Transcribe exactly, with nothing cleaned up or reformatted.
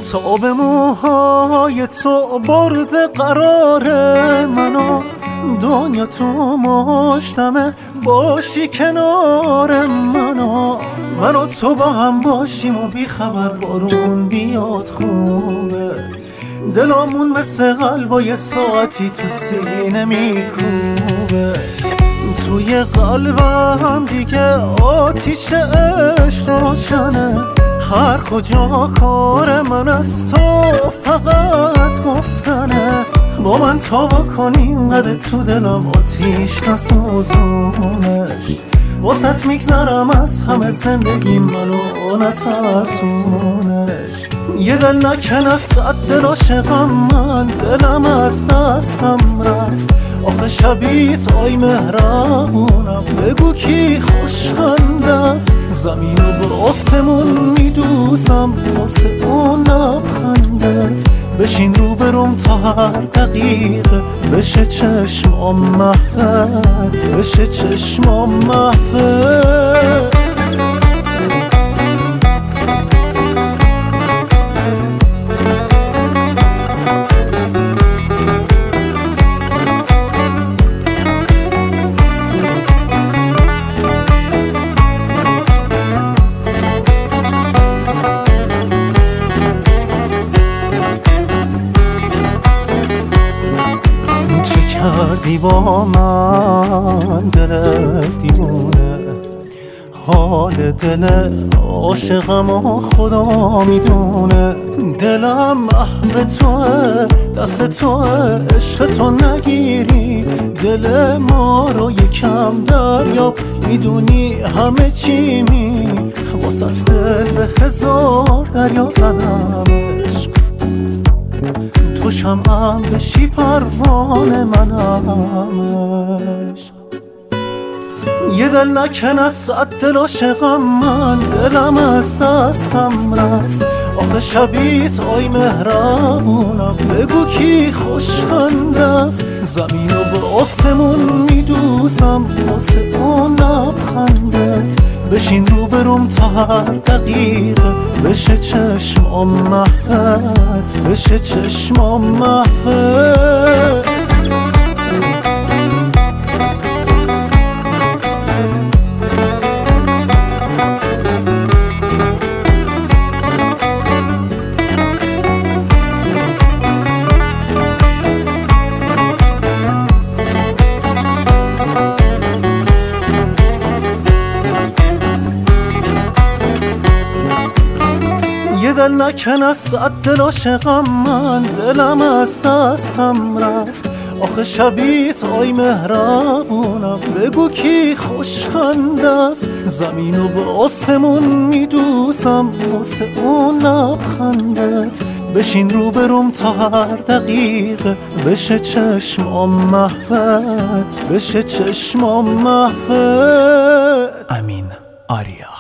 تا به موهای تو برده قرار منو، دنیا تو مشتمه باشی کنار منو. من و تو با هم باشیم و بی خبر بارون بیاد خوبه، دلامون مثل قلبای ساعتی تو سینه میکوبه. توی قلبم دیگه آتیش عشق روشنه، هر کجا کار من از تو فقط گفتنه. با من تا بکنی اینقدر تو دلم آتیش نسوزونش، واسط میگذرم از همه زندگی منو نترسونش. یه دل نکن از صد دل عاشقم من، دلم از دستم رفت. آخه شبیه توی مهربونم، بگو کی خوشخنده است. زمین رو بر آسمون میدوزم واسه اون لبخندت. بشین رو برم تا هر دقیقه بشه چشمام محوت، بشه چشمام محوت. کردی با من دل دیوونه، حال دل عاشقم و خدا میدونه. دلم محو توه، دست توه، عشق تو نگیری دل ما رو یکم دریا. میدونی همه چی می واسط دل به هزار دریا زدم عشق. تو شمعم بشی پروانه منم عشق. یه دل نکن از صد دل عاشقم من، دلم از دستم رفت. آخه شبیه توی مهربونم، بگو کی خوشخنده است. زمین رو به آسمون میدوزم واسه اون لبخندت. بشین رو برم تا هر دقیقه بشه چشمام محوت، بشه چشمام محوت. یه دل نکن از صد دل عاشقم من، دلم از دستم رفت. آخه شبیه توی مهربونم، بگو کی خوشخنده است. زمین رو به آسمون میدوزم واسه اون لبخندت. بشین رو برم تا هر دقیقه بشه چشمام محوت، بشه چشمام محوت. امین آریا.